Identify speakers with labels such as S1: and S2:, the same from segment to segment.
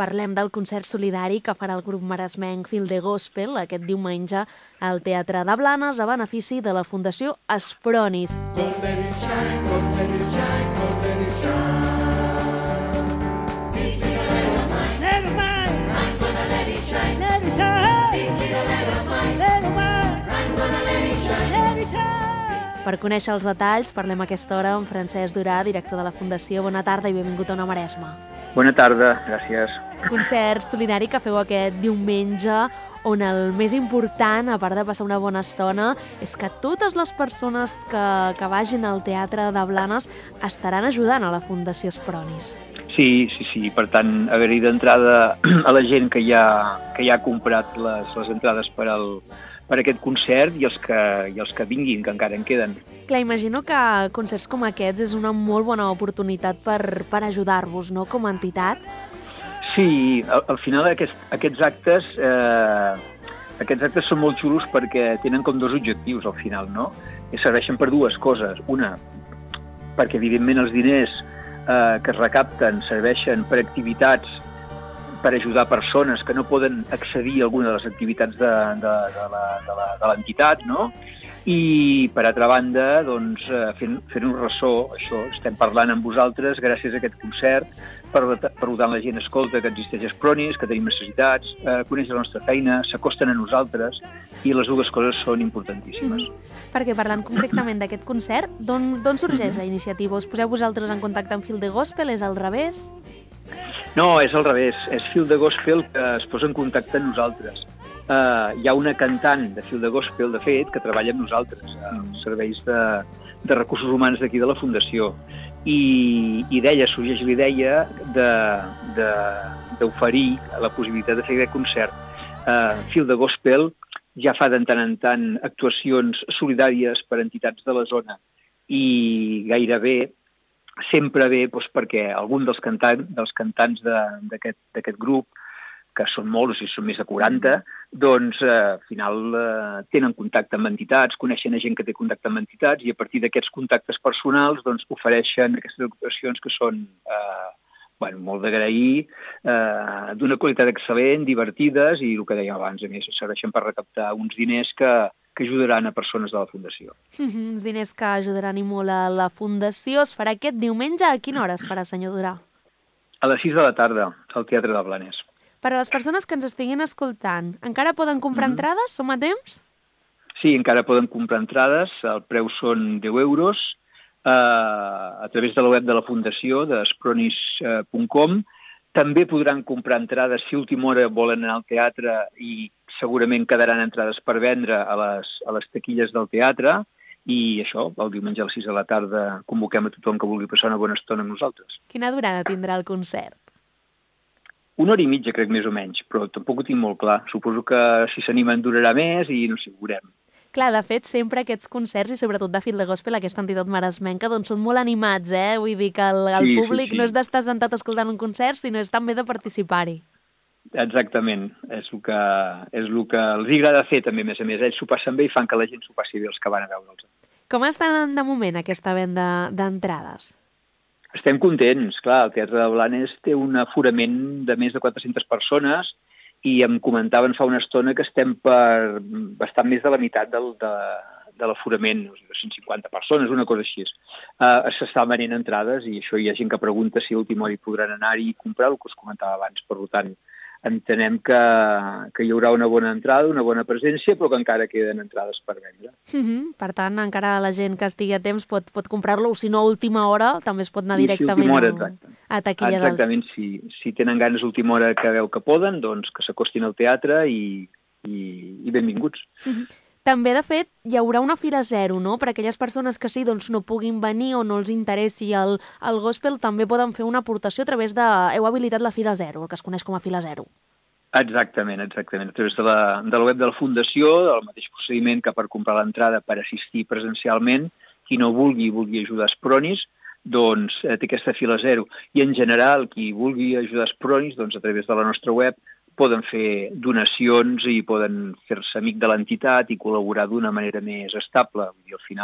S1: Parlem del concert solidari que farà el grup maresmenc Fil de Gospel aquest diumenge al Teatre de Blanes a benefici de la Fundació Espronis. Per conèixer els detalls, parlem a aquesta hora amb Francesc Durà, director de la Fundació. Bona tarda i benvingut a Ona Maresma.
S2: Bona tarda, gràcies.
S1: Concert solidari que feu aquest diumenge, on el més important, a part de passar una bona estona, és que totes les persones que vagin al Teatre de Blanes estaran ajudant a la Fundació Espronis.
S2: Sí. Per tant, agrair d'entrada a la gent que ja ha comprat les entrades per aquest concert i els que vinguin, que encara en queden.
S1: Clar, imagino que concerts com aquests és una molt bona oportunitat per ajudar-vos, no?, com a entitat.
S2: Sí, al final aquests actes són molt xulos perquè tenen com dos objectius al final, no? I serveixen per dues coses. Una, perquè evidentment els diners que es recapten serveixen per activitats per ajudar persones que no poden accedir a alguna de les activitats de l'entitat, no? I, per altra banda, doncs, fent un ressò, això, estem parlant amb vosaltres gràcies a aquest concert, per tant la gent escolta que existeix Espronis, que tenim necessitats, coneix la nostra feina, s'acosten a nosaltres, i les dues coses són importantíssimes.
S1: Perquè parlant concretament d'aquest concert, d'on sorgeix la iniciativa? Us poseu vosaltres en contacte amb Fil de Gospel? És al revés?
S2: No, és al revés. És Fil de Gospel que es posa en contacte amb nosaltres. Hi ha una cantant de Fil de Gospel, de fet, que treballa amb nosaltres, als serveis de recursos humans d'aquí de la Fundació. I sorgeix l'idea d'oferir la possibilitat de fer aquest concert. Fil de Gospel ja fa de tant en tant actuacions solidàries per a entitats de la zona i gairebé sempre ve perquè algun dels cantants d'aquest grup, que són molts i són més de 40, doncs al final tenen contacte amb entitats, coneixen gent que té contacte amb entitats i a partir d'aquests contactes personals doncs ofereixen aquestes actuacions que són molt d'agrair, d'una qualitat excel·lent, divertides i el que dèiem abans, a més, serveixen per recaptar uns diners que ajudaran a persones de la Fundació.
S1: Uns diners que ajudaran i molt a la Fundació. Es farà aquest diumenge. A quina hora es farà, senyor Durà?
S2: A les 6 de la tarda, al Teatre de Blanes.
S1: Per a les persones que ens estiguin escoltant, encara poden comprar entrades? Som a temps?
S2: Sí, encara poden comprar entrades. El preu són 10 euros. A través de la web de la Fundació, d'espronis.com. També podran comprar entrades si a última hora volen anar al teatre i segurament quedaran entrades per vendre a les taquilles del teatre i això, el diumenge a les 6 de la tarda convoquem a tothom que vulgui passar una bona estona amb nosaltres.
S1: Quina durada tindrà el concert?
S2: 1 hora i mitja, crec, més o menys, però tampoc ho tinc molt clar. Suposo que si s'animen durarà més i no sé, ho veurem.
S1: Clar, de fet, sempre aquests concerts, i sobretot de Fil de Gospel, aquesta entitat maresmenca, doncs són molt animats, eh? Vull dir que el públic no és d'estar sentat escoltant un concert, sinó és també de participar-hi.
S2: Exactament, és el que els agrada fer també, a més. Ells s'ho passen bé i fan que la gent s'ho passi bé, els que van a veure'ls.
S1: Com estan de moment aquesta venda d'entrades?
S2: Estem contents, clar, el Teatre de Blanes té un aforament de més de 400 persones i em comentaven fa una estona que estem per bastant més de la meitat de l'aforament, 150 persones, una cosa així. S'està venent entrades i això hi ha gent que pregunta si a última hora hi podran anar-hi i comprar, el que us comentava abans. Per tant, entenem que hi haurà una bona entrada, una bona presència, però que encara queden entrades per vendre.
S1: Per tant, encara la gent que estigui a temps pot comprar-lo, o si no a última hora, també es pot anar directament a taquilla del...
S2: Exactament, si tenen ganes a última hora que veu que poden, doncs que s'acostin al teatre i benvinguts.
S1: També, de fet, hi haurà una fira zero, no? Per a aquelles persones que sí, doncs no puguin venir o no els interessi el gospel, també poden fer una aportació a través de... Heu habilitat la fira zero, el que es coneix com a fila zero.
S2: Exactament. A través de la web de la Fundació, del mateix procediment que per comprar l'entrada per assistir presencialment, qui no vulgui ajudar Espronis, doncs té aquesta fila zero. I en general, qui vulgui ajudar Espronis, doncs a través de la nostra web, poden fer donacions i poden fer-se amic de l'entitat i col·laborar d'una manera més estable. I al final,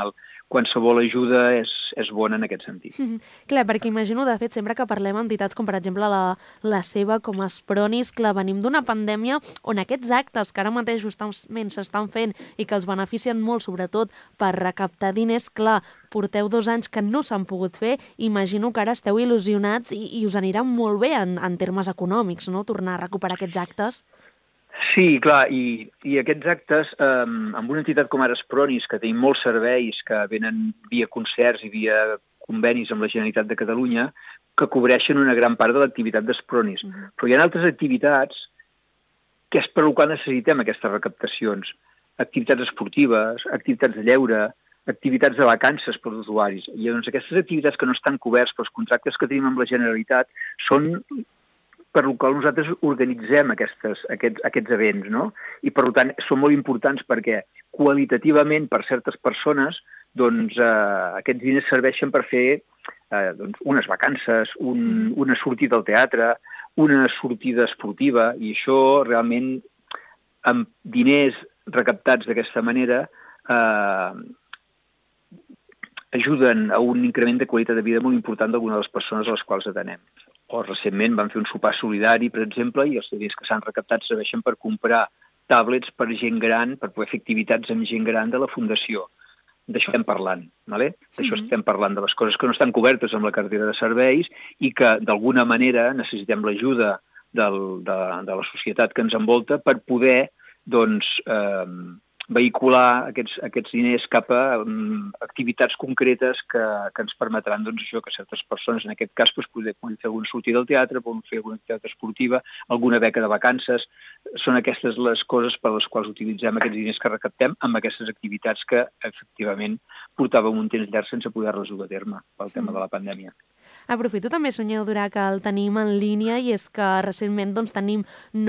S2: qualsevol ajuda és bona en aquest sentit.
S1: Clar, perquè imagino, de fet, sempre que parlem amb entitats com, per exemple, la seva, com Espronis, clar, venim d'una pandèmia on aquests actes que ara mateix justament s'estan fent i que els beneficien molt, sobretot per recaptar diners, clar, porteu 2 anys que no s'han pogut fer, imagino que ara esteu il·lusionats i us anirà molt bé en termes econòmics, no?, tornar a recuperar aquests actes.
S2: Sí, clar, i aquests actes, amb una entitat com ara Espronis, que tenim molts serveis que venen via concerts i via convenis amb la Generalitat de Catalunya, que cobreixen una gran part de l'activitat d'Espronis. Però hi ha altres activitats que és per al qual necessitem aquestes recaptacions. Activitats esportives, activitats de lleure, activitats de vacances per als usuaris. I doncs aquestes activitats que no estan coberts pels contractes que tenim amb la Generalitat són per el qual nosaltres organitzem aquests events, no? I, per tant, són molt importants perquè qualitativament per certes persones doncs, aquests diners serveixen per fer unes vacances, una sortida al teatre, una sortida esportiva, i això realment, amb diners recaptats d'aquesta manera, ajuden a un increment de qualitat de vida molt important d'alguna de les persones a les quals atenem. O recentment van fer un sopar solidari, per exemple, i els diners que s'han recaptat serveixen per comprar tablets per gent gran, per poder fer activitats amb gent gran de la Fundació. D'això estem parlant, ¿vale? D'això estem parlant, de les coses que no estan cobertes amb la cartera de serveis i que, d'alguna manera, necessitem l'ajuda de la societat que ens envolta per poder, doncs, vehicular aquests diners cap a activitats concretes que ens permetran, doncs, això, que certes persones, en aquest cas, poder fer alguna sortida al teatre, poden fer alguna activitat esportiva, alguna beca de vacances. Són aquestes les coses per les quals utilitzem aquests diners que recaptem amb aquestes activitats que, efectivament, portàvem un temps llarg sense poder-les dur a terme pel tema de la pandèmia.
S1: Aprofito també, Sunyer Durà, que el tenim en línia, i és que recentment doncs, tenim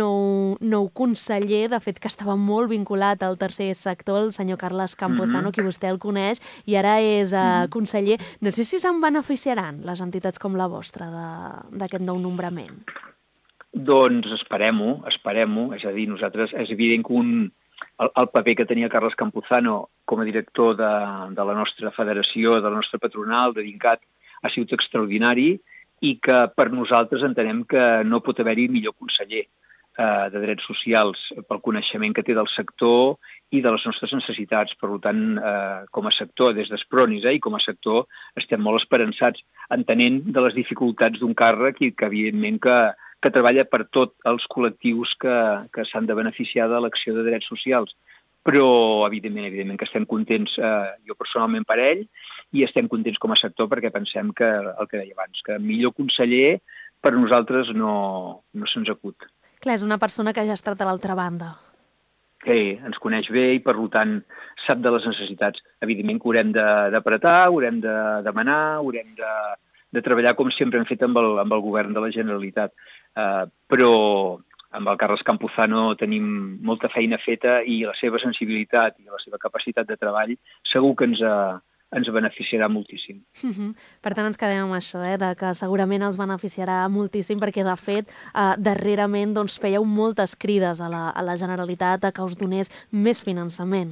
S1: nou conseller, de fet que estava molt vinculat al tercer sector, el senyor Carles Campuzano, qui vostè el coneix, i ara és conseller. No sé si se'n beneficiaran les entitats com la vostra d'aquest nou nombrament.
S2: Doncs esperem-ho. És a dir, nosaltres és evident que el paper que tenia Carles Campuzano com a director de la nostra federació, de la nostra patronal, de DINCAT, ha sigut extraordinari i que per nosaltres entenem que no pot haver-hi millor conseller de drets socials pel coneixement que té del sector i de les nostres necessitats. Per tant, com a sector, des d'Espronis, i com a sector, estem molt esperançats, entenent de les dificultats d'un càrrec i que, evidentment, que treballa per tots els col·lectius que s'han de beneficiar de l'acció de drets socials. Però, evidentment que estem contents, jo personalment per ell, i estem contents com a sector perquè pensem que, el que deia abans, que millor conseller per nosaltres no se'ns acut.
S1: Clar, és una persona que ja ha estat a l'altra banda.
S2: Ens coneix bé i, per tant, sap de les necessitats. Evidentment que haurem d'apretar, haurem de demanar, haurem de treballar com sempre hem fet amb el govern de la Generalitat. Però amb el Carles Campuzano tenim molta feina feta i la seva sensibilitat i la seva capacitat de treball segur que ens beneficiarà moltíssim.
S1: Per tant, ens quedem amb això, de que segurament els beneficiarà moltíssim perquè, de fet, darrerament fèieu moltes crides a la Generalitat a que us donés més finançament.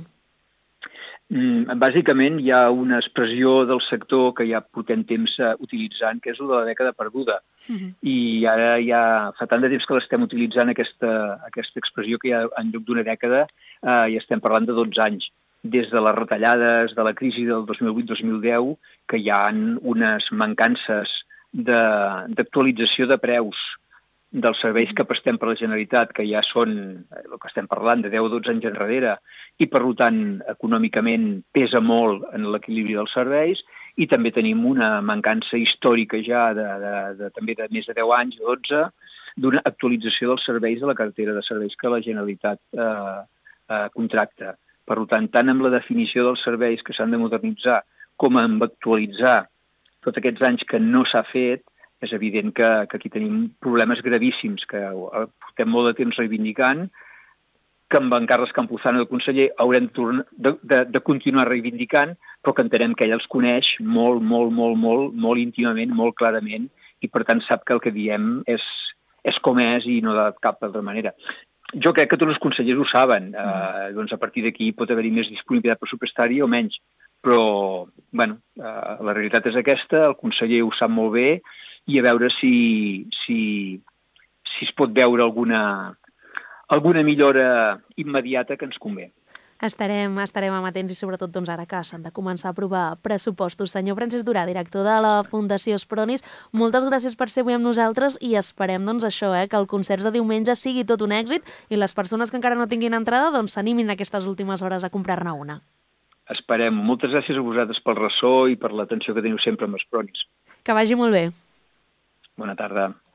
S2: Bàsicament hi ha una expressió del sector que ja portem temps utilitzant, que és la de la dècada perduda. I ara ja fa tant de temps que l'estem utilitzant, aquesta expressió, que ja en lloc d'una dècada ja estem parlant de 12 anys. Des de les retallades de la crisi del 2008-2010, que hi ha unes mancances d'actualització de preus dels serveis que prestem per la Generalitat, que ja són el que estem parlant de 10 o 12 anys enrere, i per tant econòmicament pesa molt en l'equilibri dels serveis, i també tenim una mancança històrica ja també de més de 10 anys, 12, d'una actualització dels serveis de la cartera de serveis que la Generalitat contracta. Per tant, tant amb la definició dels serveis que s'han de modernitzar com amb actualitzar tots aquests anys que no s'ha fet, és evident que aquí tenim problemes gravíssims que portem molt de temps reivindicant, que amb en Carles Campuzano de conseller haurem de continuar reivindicant, però que entenem que ell els coneix molt, molt, molt, molt, molt íntimament, molt clarament, i per tant sap que el que diem és com és i no de cap altra manera. Jo crec que tots els consellers ho saben, doncs a partir d'aquí pot haver-hi més disponibilitat pressupostària o menys, però, bueno, la realitat és aquesta, el conseller ho sap molt bé, i a veure si es pot veure alguna millora immediata que ens convé.
S1: Estarem amatents i sobretot doncs, ara que s'han de començar a aprovar pressupostos. Senyor Francesc Durà, director de la Fundació Espronis, moltes gràcies per ser avui amb nosaltres i esperem doncs, això, que el concert de diumenge sigui tot un èxit i les persones que encara no tinguin entrada doncs, s'animin aquestes últimes hores a comprar-ne una.
S2: Esperem. Moltes gràcies a vosaltres pel ressò i per l'atenció que teniu sempre amb Espronis.
S1: Que vagi molt bé.
S2: Bona tarda.